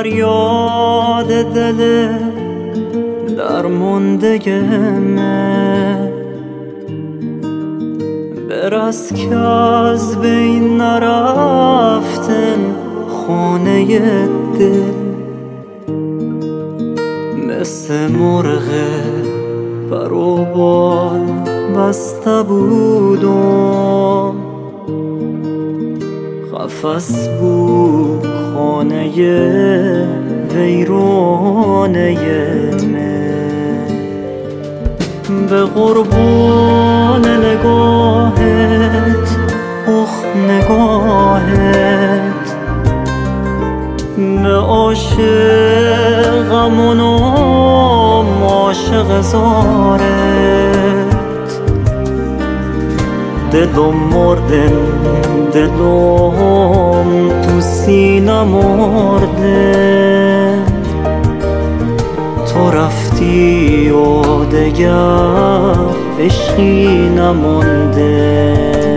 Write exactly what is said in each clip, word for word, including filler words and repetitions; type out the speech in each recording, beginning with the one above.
فریاد دل درماندگمه، برس که از بین نرفتن خانه دل. مثل مرغ پر و بال بسته بودم، قفس بود خانه ویرانه من. به قربان نگاهت اخ نگاهت، به عاشقم و عاشق زارت. دلم مردن دلم تو سینه مرده، تو رفتی و دگر عشقی نمانده.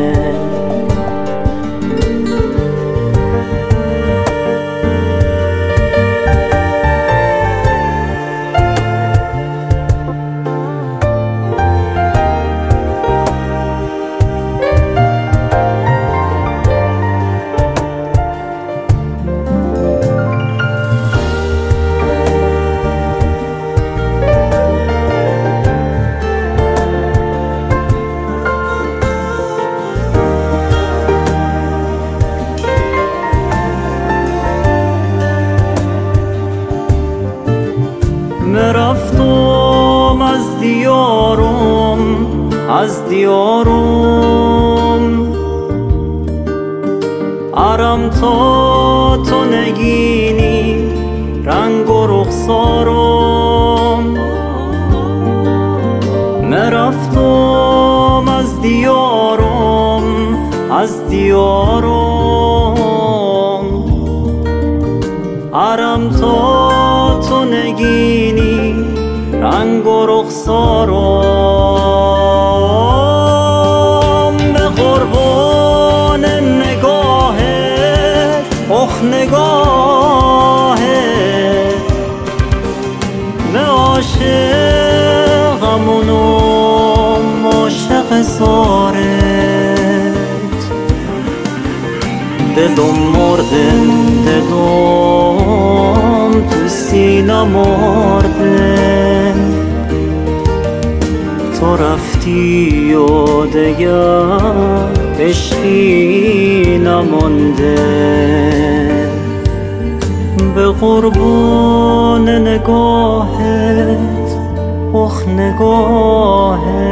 رفتم از دیارم از دیارم، عرم تا تو نگینی رنگ و رخسارم. مرفتم از دیارم از دیارم، عرم تا تو نگینی رنگ و رخسارم. به قربان نگاهت اخ نگاهت، به عاشقم و عاشق زارت. دلم مردن دلم تو سینه مردن، تو رفتی و دگر عشقی نمانده. به قربان نگاهت اخ نگاهت،